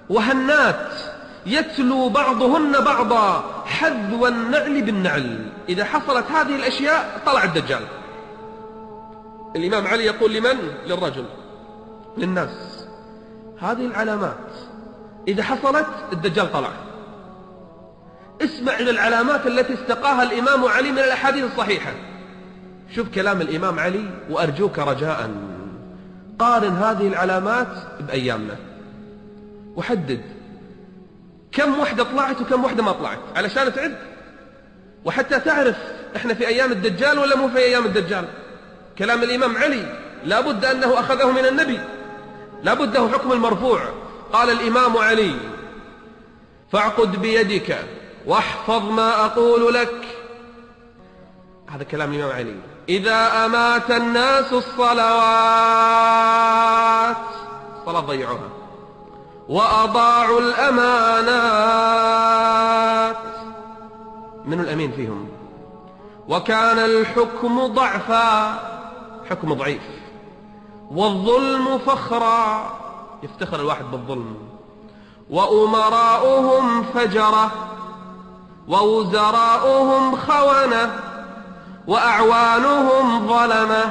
وهنات يتلو بعضهن بعضا حذو النعل بالنعل. إذا حصلت هذه الأشياء طلع الدجال. الإمام علي يقول لمن؟ للرجل، للناس، هذه العلامات إذا حصلت الدجال طلع. اسمع إلى العلامات التي استقاها الإمام علي من الأحاديث الصحيحة. شوف كلام الإمام علي، وأرجوك رجاء قارن هذه العلامات بأيامنا وحدد كم وحدة طلعت وكم وحدة ما طلعت علشان تعد، وحتى تعرف احنا في أيام الدجال ولا مو في أيام الدجال. كلام الإمام علي لابد أنه أخذه من النبي، لابد له حكم المرفوع. قال الإمام علي: فاعقد بيدك واحفظ ما أقول لك. هذا كلام الإمام علي. إذا أمات الناس الصلوات، الصلاة ضيعوها، وأضاعوا الأمانات، من الأمين فيهم، وكان الحكم ضعفا، حكم ضعيف، والظلم فخرا، يفتخر الواحد بالظلم، وأمراؤهم فجرة، ووزراؤهم خونة، وأعوانهم ظلمة،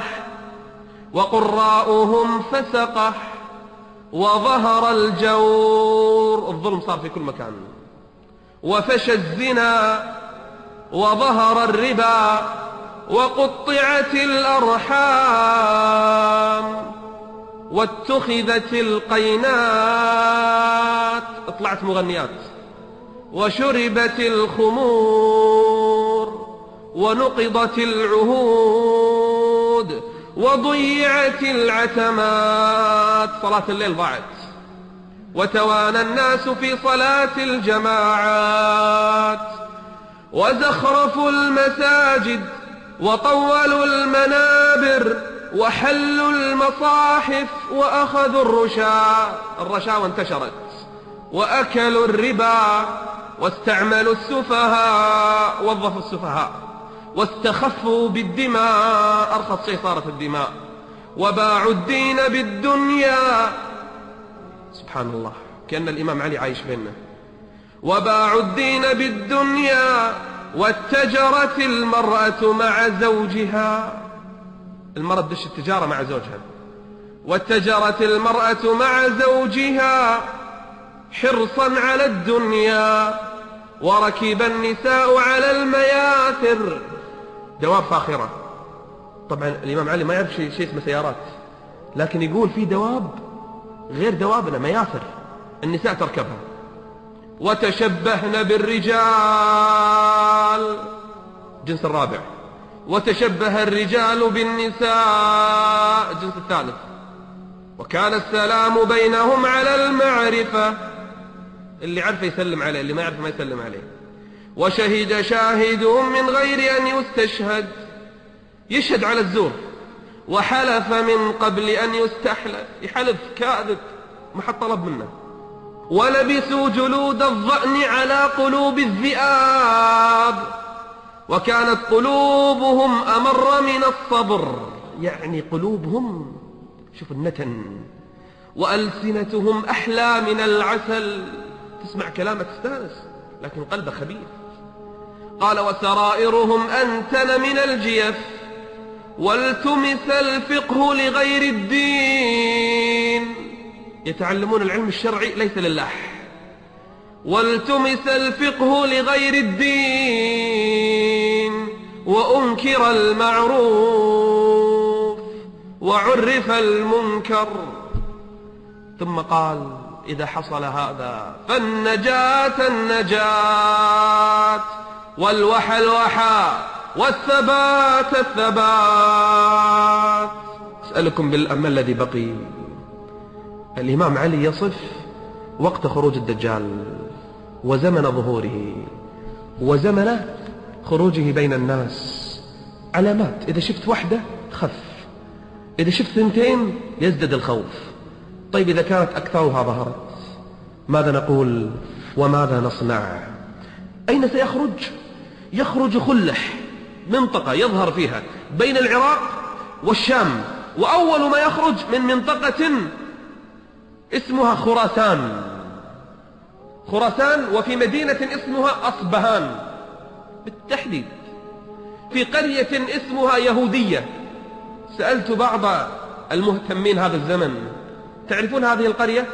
وقراؤهم فسقة، وظهر الجور، الظلم صار في كل مكان، وفشى الزنا، وظهر الربا، وقطعت الأرحام، واتخذت القينات، اطلعت مغنيات، وشربت الخمور، ونقضت العهود، وضيعت العتمات، صلاة الليل ضاعت، وتوانى الناس في صلاة الجماعات، وزخرفوا المساجد، وطولوا المنابر، وحلوا المصاحف، وأخذوا الرشا، الرشاوى انتشرت، وأكلوا الربا، واستعملوا السفهاء، وظفوا السفهاء، واستخفوا بالدماء، أرخص شيء صارت الدماء، وباعوا الدين بالدنيا. سبحان الله، كأن الإمام علي عايش بيننا. وباعوا الدين بالدنيا، واتجرت المرأة مع زوجها، المرأة تدش التجارة مع زوجها، واتجرت المرأة مع زوجها حرصا على الدنيا، وركب النساء على المياثر، دواب فاخرة. طبعا الإمام علي ما يعرف شيء شيء اسمه سيارات، لكن يقول في دواب غير دوابنا، مياثر النساء تركبها. وتشبهن بالرجال، جنس الرابع، وتشبه الرجال بالنساء، الجنس الثالث، وكان السلام بينهم على المعرفة، اللي عرف يسلم عليه، اللي ما يعرف ما يسلم عليه. وشهد شاهد من غير أن يستشهد، يشهد على الزور، وحلف من قبل أن يستحلف، يحلف كاذب ما حد طلب منه. ولبسوا جلود الضأن على قلوب الذئاب، وكانت قلوبهم أمر من الصبر، يعني قلوبهم شوف النتن، وألسنتهم أحلى من العسل، تسمع كلامك تستانس لكن قلبه خبيث. قال: وسرائرهم أنتن من الجيف، والتمس الفقه لغير الدين، يتعلمون العلم الشرعي ليس لله، والتمس الفقه لغير الدين، وأنكر المعروف، وعرف المنكر. ثم قال: إذا حصل هذا فالنجاة النجاة، والوحى الوحى، والثبات الثبات. أسألكم بالأمل الذي بقي. الإمام علي يصف وقت خروج الدجال، وزمن ظهوره، وزمن خروجه بين الناس. علامات، إذا شفت واحدة خف، إذا شفت ثنتين يزدد الخوف. طيب إذا كانت أكثرها ظهرت ماذا نقول وماذا نصنع؟ أين سيخرج؟ يخرج خلح، منطقة يظهر فيها بين العراق والشام، وأول ما يخرج من منطقة اسمها خراسان. خراسان، وفي مدينة اسمها أصبهان بالتحديد، في قرية اسمها يهودية. سألت بعض المهتمين هذا الزمن: تعرفون هذه القرية؟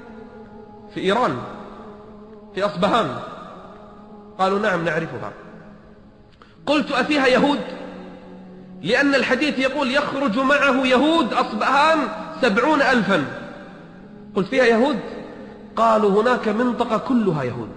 في إيران، في أصبهان. قالوا: نعم نعرفها. قلت: أفيها يهود؟ لأن الحديث يقول يخرج معه يهود أصبهان سبعون ألفا. قلت: فيها يهود؟ قالوا: هناك منطقة كلها يهود،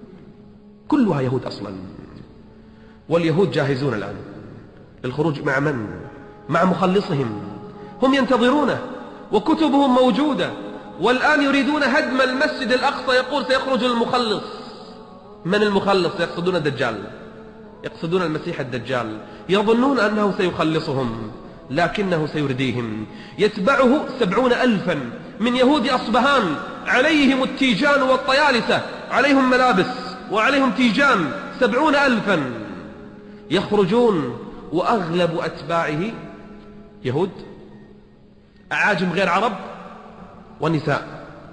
كلها يهود أصلا. واليهود جاهزون الآن للخروج مع من؟ مع مخلصهم، هم ينتظرونه وكتبهم موجودة، والآن يريدون هدم المسجد الأقصى. يقول سيخرج المخلص. من المخلص؟ يقصدون الدجال، يقصدون المسيح الدجال. يظنون أنه سيخلصهم لكنه سيرديهم. يتبعه سبعون ألفا من يهود أصبهان، عليهم التيجان والطيالسة، عليهم ملابس وعليهم تيجان، سبعون ألفا يخرجون، وأغلب أتباعه يهود، أعاجم غير عرب، والنساء.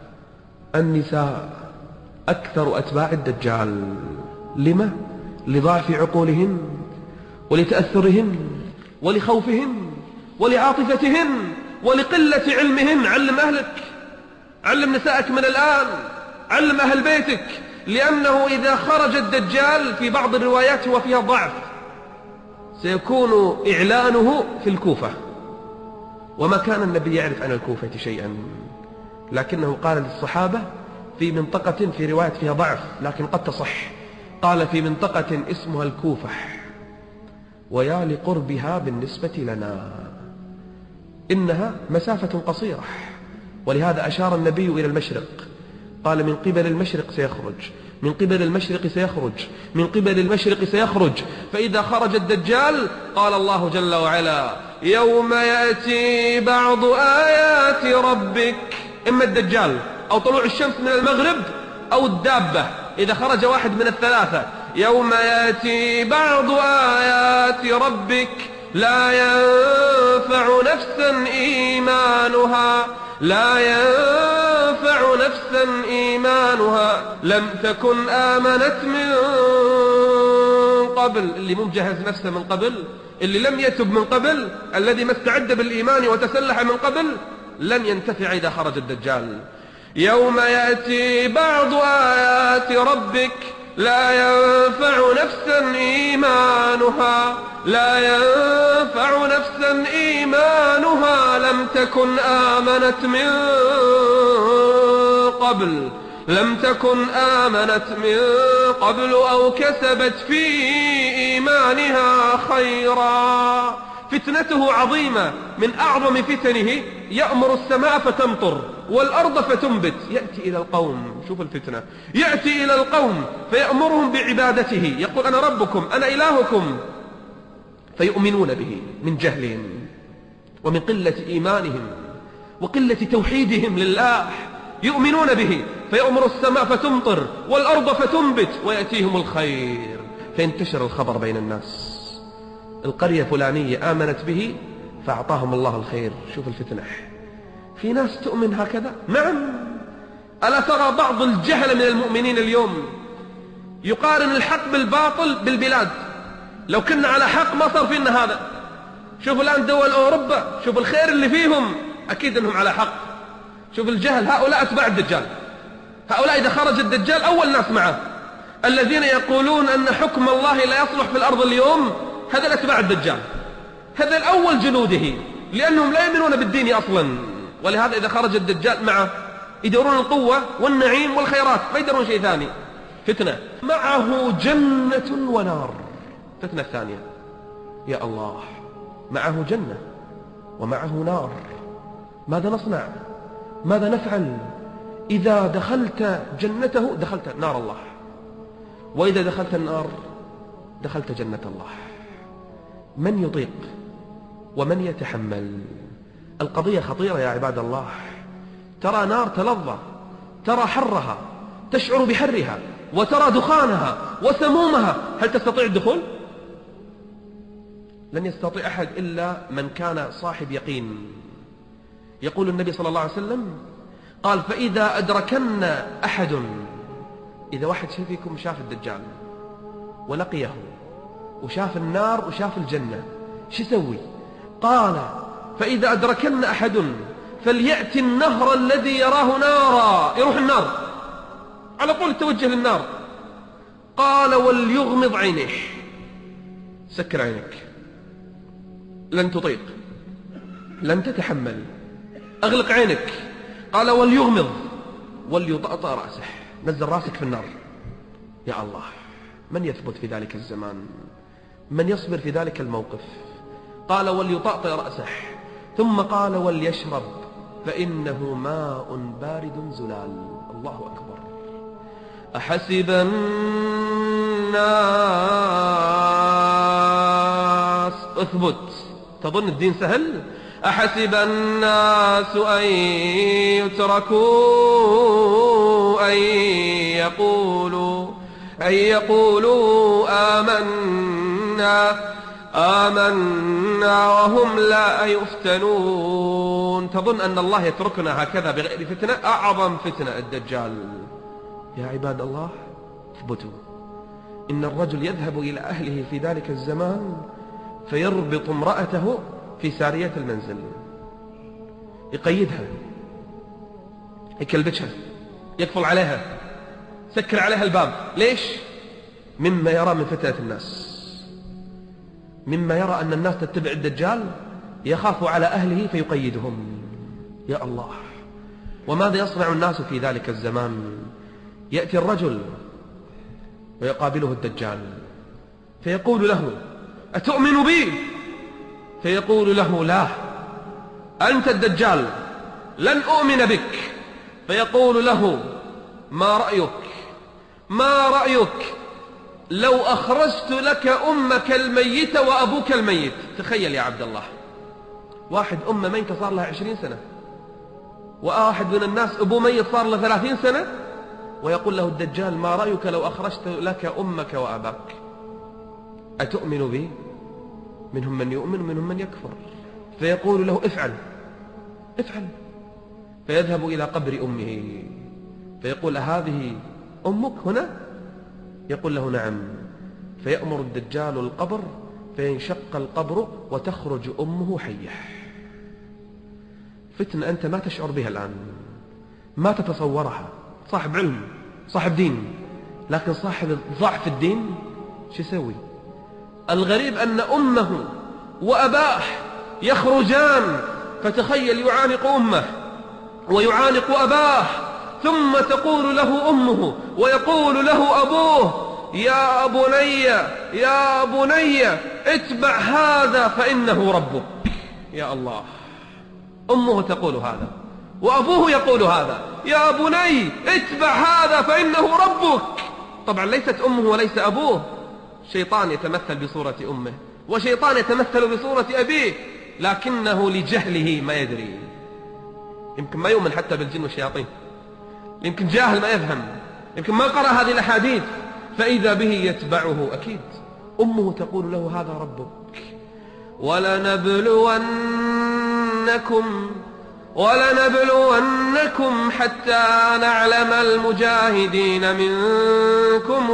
النساء أكثر أتباع الدجال. لما؟ لضعف عقولهن ولتأثرهن ولخوفهن ولعاطفتهن ولقلة علمهن. علم أهلك، علم نسائك من الآن، علم أهل بيتك، لأنه إذا خرج الدجال في بعض الروايات وفيها ضعف سيكون إعلانه في الكوفة، وما كان النبي يعرف عن الكوفة شيئا، لكنه قال للصحابة في منطقة، في رواية فيها ضعف لكن قد تصح، قال في منطقة اسمها الكوفة، ويا لقربها بالنسبة لنا، إنها مسافة قصيرة. ولهذا أشار النبي إلى المشرق، قال من قبل المشرق سيخرج، من قبل المشرق سيخرج، من قبل المشرق سيخرج. فإذا خرج الدجال قال الله جل وعلا: يوم يأتي بعض آيات ربك. إما الدجال أو طلوع الشمس من المغرب أو الدابة، إذا خرج واحد من الثلاثة. يوم يأتي بعض آيات ربك لا ينفع نفسا إيمانها، لا ينفع نفسا إيمانها لم تكن آمنت من قبل. اللي مو مجهز نفسه من قبل، اللي لم يتب من قبل، الذي ما استعد بالإيمان وتسلح من قبل، لن ينتفع إذا خرج الدجال. يوم يأتي بعض آيات ربك لا ينفع نفسا إيمانها، لا ينفع نفسا إيمانها لم تكن آمنت من قبل، لم تكن آمنت من قبل أو كسبت في إيمانها خيرا. فتنته عظيمة، من أعظم فتنه يأمر السماء فتمطر والأرض فتنبت. يأتي إلى القوم، شوف الفتنة، يأتي إلى القوم فيأمرهم بعبادته، يقول أنا ربكم أنا إلهكم، فيؤمنون به من جهلهم ومن قلة إيمانهم وقلة توحيدهم لله. يؤمنون به فيأمر السماء فتمطر والأرض فتنبت ويأتيهم الخير، فينتشر الخبر بين الناس. القرية فلانية آمنت به فأعطاهم الله الخير. شوف الفتنة، في ناس تؤمن هكذا. نعم، ألا ترى بعض الجهل من المؤمنين اليوم يقارن الحق بالباطل بالبلاد؟ لو كنا على حق ما صار فينا هذا. شوف الآن دول أوروبا، شوف الخير اللي فيهم، أكيد أنهم على حق. شوف الجهل، هؤلاء أتباع الدجال، هؤلاء إذا خرج الدجال أول ناس معه. الذين يقولون أن حكم الله لا يصلح في الأرض اليوم، هذا الأتباع الدجال، هذا الأول جنوده، لأنهم لا يؤمنون بالدين أصلا. ولهذا إذا خرج الدجال معه يدورون القوة والنعيم والخيرات، ما يدورون شيء ثاني. فتنة، معه جنة ونار. فتنة الثانية، يا الله، معه جنة ومعه نار، ماذا نصنع؟ ماذا نفعل؟ إذا دخلت جنته دخلت نار الله، وإذا دخلت النار دخلت جنة الله. من يطيق ومن يتحمل؟ القضية خطيرة يا عباد الله. ترى نار تلظى، ترى حرها، تشعر بحرها، وترى دخانها وسمومها، هل تستطيع الدخول؟ لن يستطيع أحد إلا من كان صاحب يقين. يقول النبي صلى الله عليه وسلم، قال فإذا أدركن أحد إذا واحد فيكم شاف الدجال ولقيه وشاف النار وشاف الجنة شو يسوي؟ قال فإذا أدركن أحد فليأتي النهر الذي يراه نارا، يروح النار على طول توجه للنار. قال وليغمض عينيه، سكر عينك، لن تطيق، لن تتحمل، أغلق عينك. قال وليغمض وليطأطأ رأسه، نزل رأسك في النار. يا الله، من يثبت في ذلك الزمان؟ من يصبر في ذلك الموقف؟ قال وليطأطأ رأسه، ثم قال وليشرب فإنه ماء بارد زلال. الله أكبر. أحسب الناس، اثبت، تظن الدين سهل؟ أحسب الناس أن يتركوا أن يقولوا أن يقولوا آمنا آمنا وهم لا يفتنون. تظن أن الله يتركنا هكذا بغير فتنة؟ أعظم فتنة الدجال. يا عباد الله اثبتوا. إن الرجل يذهب إلى أهله في ذلك الزمان فيربط امرأته في سارية المنزل، يقيدها، يكلبشها، يقفل عليها، سكر عليها الباب. ليش؟ مما يرى من فتنة الناس، مما يرى أن الناس تتبع الدجال، يخاف على أهله فيقيدهم. يا الله، وماذا يصنع الناس في ذلك الزمان؟ يأتي الرجل ويقابله الدجال فيقول له أتؤمن بي؟ فيقول له لا، أنت الدجال، لن أؤمن بك. فيقول له ما رأيك ما رأيك لو أخرجت لك أمك الميتة وأبوك الميت؟ تخيل يا عبد الله، واحد أم ميتة صار لها عشرين سنة، وواحد من الناس أبو ميت صار له ثلاثين سنة، ويقول له الدجال ما رأيك لو أخرجت لك أمك وأباك؟ أتؤمن بي؟ منهم من يؤمن ومنهم من يكفر. فيقول له افعل افعل. فيذهب إلى قبر أمه فيقول هذه أمك هنا؟ يقول له نعم. فيأمر الدجال القبر فينشق القبر وتخرج أمه حية. فتنة أنت ما تشعر بها الآن، ما تتصورها. صاحب علم، صاحب دين، لكن صاحب ضعف الدين شو يسوي؟ الغريب أن أمه وأباه يخرجان، فتخيل يعانق أمه ويعانق أباه، ثم تقول له أمه ويقول له أبوه يا بني يا بني اتبع هذا فإنه ربك. يا الله، أمه تقول هذا وأبوه يقول هذا، يا بني اتبع هذا فإنه ربك. طبعا ليست أمه وليس أبوه، شيطان يتمثل بصورة أمه وشيطان يتمثل بصورة أبيه، لكنه لجهله ما يدري، يمكن ما يؤمن حتى بالجن والشياطين، يمكن جاهل ما يفهم، يمكن ما قرأ هذه الأحاديث، فإذا به يتبعه أكيد. أمه تقول له هذا ربك. ولنبلونكم ولنبلونكم حتى نعلم المجاهدين منكم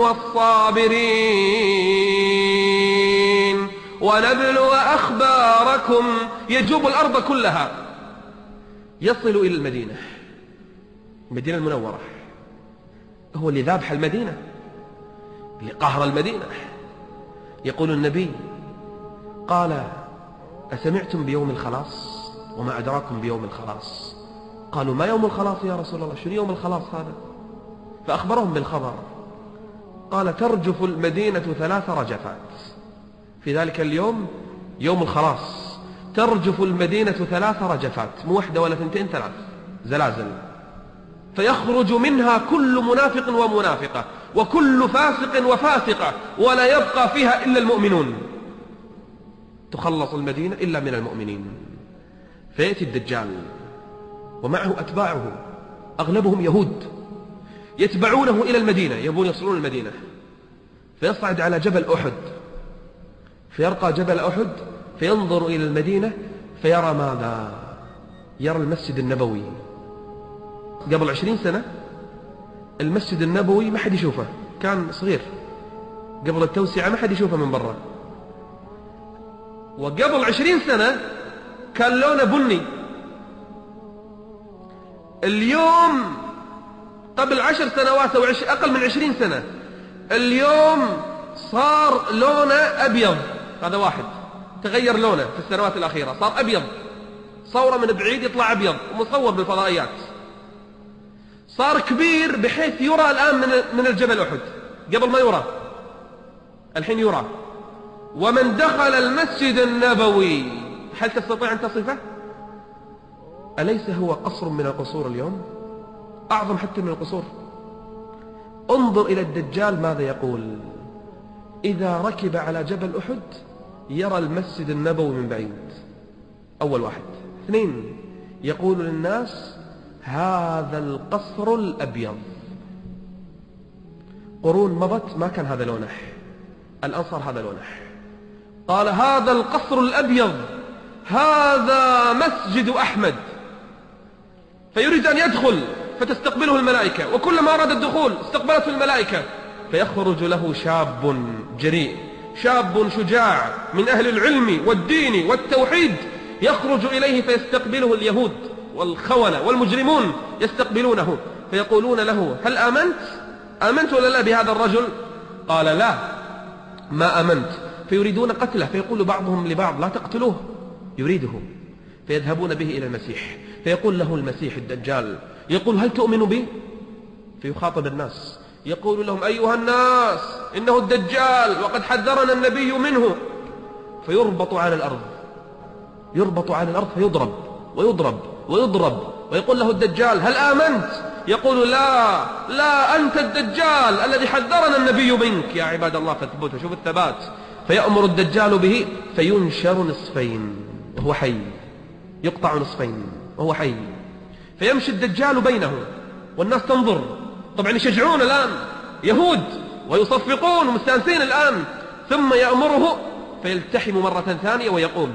والصابرين ونبلو أخباركم. يجوب الأرض كلها، يصل إلى المدينة، المدينة المنورة، هو اللي ذابح المدينة، اللي قهر المدينة. يقول النبي قال أسمعتم بيوم الخلاص؟ وما أدراكم بيوم الخلاص؟ قالوا ما يوم الخلاص يا رسول الله؟ شنو يوم الخلاص هذا؟ فأخبرهم بالخبر. قال ترجف المدينة ثلاث رجفات في ذلك اليوم، يوم الخلاص، ترجف المدينة ثلاث رجفات، مو واحدة ولا ثنتين، ثلاث زلازل، فيخرج منها كل منافق ومنافقة وكل فاسق وفاسقة، ولا يبقى فيها إلا المؤمنون، تخلص المدينة إلا من المؤمنين. فيأتي الدجال ومعه أتباعه أغلبهم يهود يتبعونه إلى المدينة، يبون يصلون المدينة. فيصعد على جبل أحد، فيرقى جبل أحد فينظر إلى المدينة فيرى ماذا؟ يرى المسجد النبوي. قبل عشرين سنة المسجد النبوي ما حد يشوفه، كان صغير قبل التوسعة، ما حد يشوفه من برا. وقبل عشرين سنة كان لونه بني. اليوم قبل عشر سنوات أو عش... أقل من عشرين سنة اليوم صار لونه أبيض. هذا واحد تغير لونه في السنوات الأخيرة، صار أبيض، صورة من بعيد يطلع أبيض ومصور بالفضائيات. صار كبير بحيث يرى الآن من من الجبل أحد، قبل ما يرى الحين يرى. ومن دخل المسجد النبوي هل تستطيع أن تصفه؟ أليس هو قصر من القصور اليوم؟ أعظم حتى من القصور. انظر إلى الدجال ماذا يقول. إذا ركب على جبل أحد يرى المسجد النبوي من بعيد، أول واحد. اثنين، يقول للناس هذا القصر الأبيض. قرون مضت ما كان هذا لونه، الآن صار هذا لونه. قال هذا القصر الأبيض هذا مسجد أحمد، فيريد أن يدخل فتستقبله الملائكة، وكلما أراد الدخول استقبلته الملائكة، فيخرج له شاب جريء، شاب شجاع من أهل العلم والدين والتوحيد، يخرج إليه فيستقبله اليهود والخونة والمجرمون، يستقبلونه فيقولون له هل آمنت؟ آمنت ولا لا بهذا الرجل؟ قال لا ما آمنت. فيريدون قتله، فيقول بعضهم لبعض لا تقتلوه، يريده. فيذهبون به إلى المسيح، فيقول له المسيح الدجال، يقول هل تؤمن بي؟ فيخاطب الناس يقول لهم أيها الناس إنه الدجال وقد حذرنا النبي منه. فيربط على الأرض، يربط على الأرض فيضرب ويضرب ويضرب، ويقول له الدجال هل آمنت؟ يقول لا لا أنت الدجال الذي حذرنا النبي منك. يا عباد الله فاثبتوا، شوف الثبات. فيأمر الدجال به فينشر نصفين وهو حي، يقطع نصفين وهو حي. فيمشي الدجال بينه والناس تنظر، طبعا يشجعون الآن يهود ويصفقون ومستانسين الآن. ثم يأمره فيلتحم مرة ثانية ويقوم،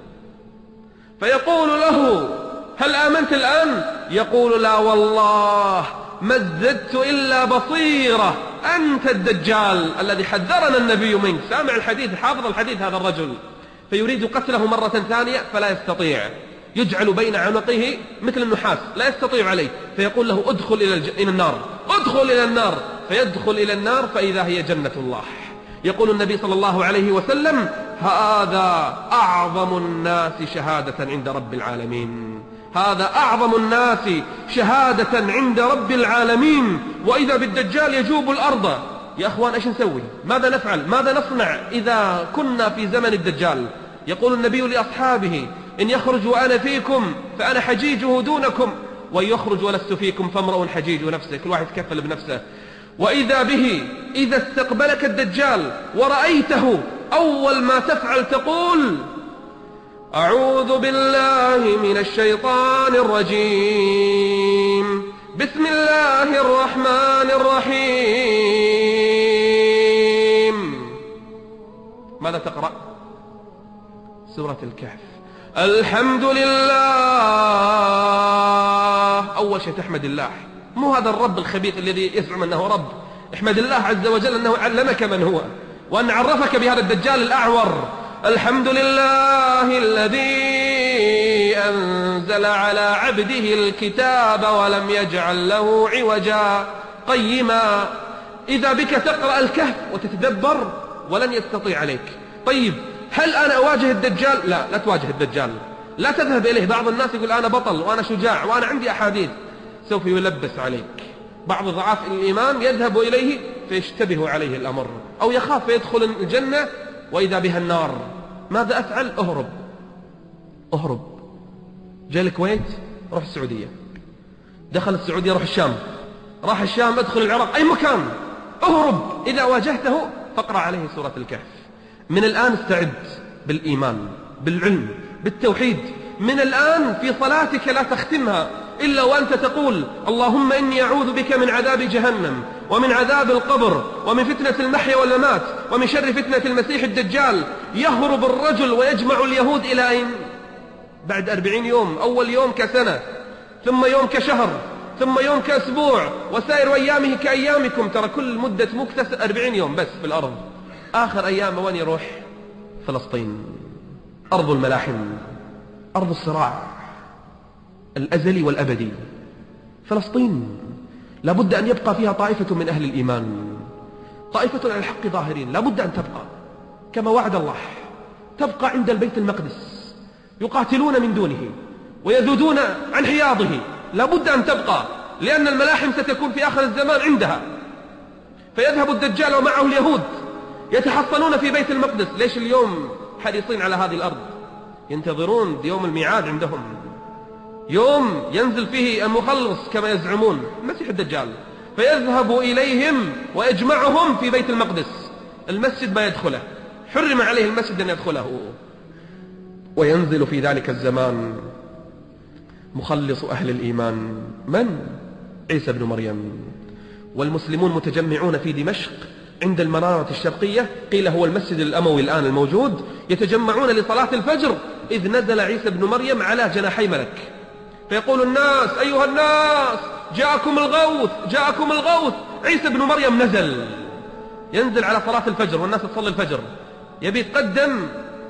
فيقول له هل آمنت الآن؟ يقول لا والله ما ازددت إلا بصيرة، أنت الدجال الذي حذرنا النبي منك. سامع الحديث، حافظ الحديث هذا الرجل. فيريد قتله مرة ثانية فلا يستطيع، يجعل بين عنقه مثل النحاس لا يستطيع عليه. فيقول له ادخل إلى, الج... إلى النار، ادخل إلى النار. فيدخل إلى النار فإذا هي جنة الله. يقول النبي صلى الله عليه وسلم هذا أعظم الناس شهادة عند رب العالمين، هذا أعظم الناس شهادة عند رب العالمين. وإذا بالدجال يجوب الأرض. يا أخوان إيش نسوي؟ ماذا نفعل؟ ماذا نصنع إذا كنا في زمن الدجال؟ يقول النبي لأصحابه إن يخرج وأنا فيكم فأنا حجيجه دونكم، وإن يخرج ولست فيكم فامرؤ حجيج نفسه، كل واحد يتكفل بنفسه. وإذا به إذا استقبلك الدجال ورأيته أول ما تفعل تقول أعوذ بالله من الشيطان الرجيم، بسم الله الرحمن الرحيم. ماذا تقرأ؟ سورة الكهف. الحمد لله، أول شيء تحمد الله، مو هذا الرب الخبيث الذي يزعم أنه رب. احمد الله عز وجل أنه علمك من هو، وأن عرفك بهذا الدجال الأعور. الحمد لله الذي أنزل على عبده الكتاب ولم يجعل له عوجا قيما. إذا بك تقرأ الكهف وتتدبر ولن يستطيع عليك. طيب هل أنا أواجه الدجال؟ لا، لا تواجه الدجال، لا تذهب إليه. بعض الناس يقول أنا بطل وأنا شجاع وأنا عندي أحاديث، سوف يلبس عليك. بعض ضعاف الإيمان يذهب إليه فيشتبه عليه الأمر، أو يخاف فيدخل الجنة وإذا بها النار. ماذا أفعل؟ أهرب أهرب. جاء الكويت روح السعودية، دخل السعودية روح الشام، راح الشام ادخل العراق، أي مكان أهرب. إذا واجهته فاقرأ عليه سورة الكهف. من الآن استعد بالإيمان بالعلم بالتوحيد. من الآن في صلاتك لا تختمها إلا وأنت تقول اللهم إني أعوذ بك من عذاب جهنم ومن عذاب القبر ومن فتنة المحيا والممات ومن شر فتنة المسيح الدجال. يهرب الرجل ويجمع اليهود إلى أين؟ بعد أربعين يوم، أول يوم كسنة، ثم يوم كشهر، ثم يوم كأسبوع، وسائر أيامه كأيامكم. ترى كل مدة مكتس أربعين يوم بس في الأرض. آخر أيام وين يروح؟ فلسطين، أرض الملاحم، أرض الصراع الأزلي والأبدي. فلسطين لابد أن يبقى فيها طائفة من أهل الإيمان، طائفة على الحق ظاهرين، لابد أن تبقى كما وعد الله، تبقى عند البيت المقدس، يقاتلون من دونه ويذودون عن حياضه. لابد أن تبقى، لأن الملاحم ستكون في آخر الزمان عندها. فيذهب الدجال ومعه اليهود يتحصنون في بيت المقدس. ليش اليوم حريصين على هذه الأرض؟ ينتظرون يوم الميعاد عندهم، يوم ينزل فيه المخلص كما يزعمون، المسيح الدجال. فيذهب إليهم ويجمعهم في بيت المقدس، المسجد ما يدخله، حرم عليه المسجد أن يدخله. وينزل في ذلك الزمان مخلص أهل الإيمان، من؟ عيسى بن مريم. والمسلمون متجمعون في دمشق عند المنارة الشرقية، قيل هو المسجد الأموي الآن الموجود، يتجمعون لصلاة الفجر، إذ نزل عيسى بن مريم على جناحي ملك. فيقول الناس: أيها الناس، جاءكم الغوث، جاءكم الغوث. عيسى بن مريم نزل، ينزل على صلاة الفجر والناس تصلي الفجر، يبي يتقدم.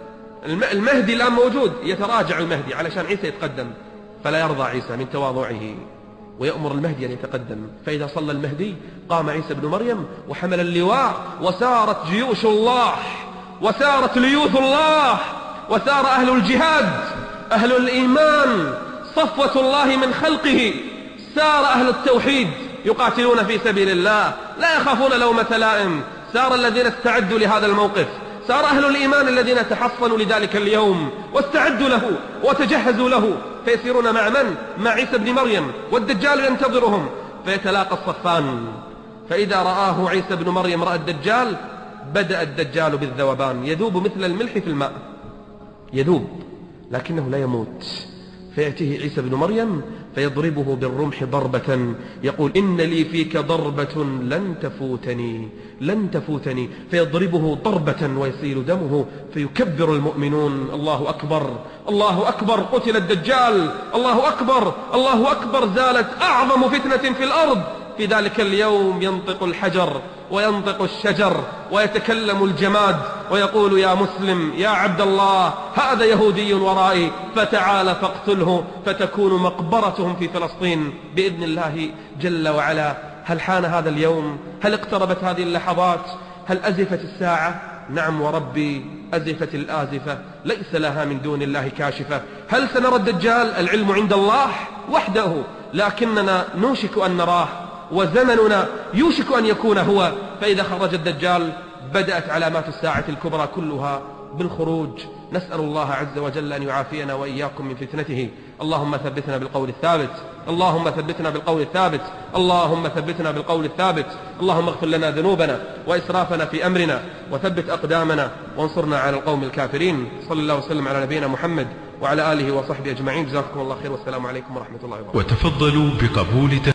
المهدي الآن موجود، يتراجع المهدي علشان عيسى يتقدم، فلا يرضى عيسى من تواضعه ويأمر المهدي أن يتقدم. فإذا صلى المهدي قام عيسى بن مريم وحمل اللواء، وسارت جيوش الله، وسارت ليوث الله، وسار أهل الجهاد، أهل الإيمان، صفوة الله من خلقه. سار أهل التوحيد يقاتلون في سبيل الله، لا يخافون لومة لائم. سار الذين استعدوا لهذا الموقف، سار أهل الإيمان الذين تحصنوا لذلك اليوم واستعدوا له وتجهزوا له. فيسيرون مع من؟ مع عيسى بن مريم، والدجال ينتظرهم. فيتلاقى الصفان، فإذا رآه عيسى بن مريم رأى الدجال، بدأ الدجال بالذوبان، يذوب مثل الملح في الماء، يذوب لكنه لا يموت. فيأتيه عيسى بن مريم فيضربه بالرمح ضربة، يقول: إن لي فيك ضربة لن تفوتني، لن تفوتني. فيضربه ضربة ويسيل دمه، فيكبر المؤمنون: الله أكبر، الله أكبر، قتل الدجال، الله أكبر، الله أكبر. زالت أعظم فتنة في الأرض. في ذلك اليوم ينطق الحجر وينطق الشجر ويتكلم الجماد ويقول: يا مسلم، يا عبد الله، هذا يهودي ورائي، فتعال فاقتله، فتكون مقبرتهم في فلسطين بإذن الله جل وعلا. هل حان هذا اليوم؟ هل اقتربت هذه اللحظات؟ هل أزفت الساعة؟ نعم وربي، أزفت الآزفة، ليس لها من دون الله كاشفة. هل سنرى الدجال؟ العلم عند الله وحده، لكننا نوشك أن نراه، وزمننا يوشك أن يكون هو. فإذا خرج الدجال بدأت علامات الساعة الكبرى كلها بالخروج. نسأل الله عز وجل أن يعافينا وإياكم من فتنته. اللهم ثبتنا بالقول الثابت، اللهم ثبتنا بالقول الثابت، اللهم ثبتنا بالقول الثابت. اللهم اغفر لنا ذنوبنا وإسرافنا في أمرنا، وثبت أقدامنا، وانصرنا على القوم الكافرين. صلى الله وسلم على نبينا محمد وعلى آله وصحبه أجمعين. جزاكم الله خير، والسلام عليكم ورحمة الله وبركاته. وتفضلوا بقبول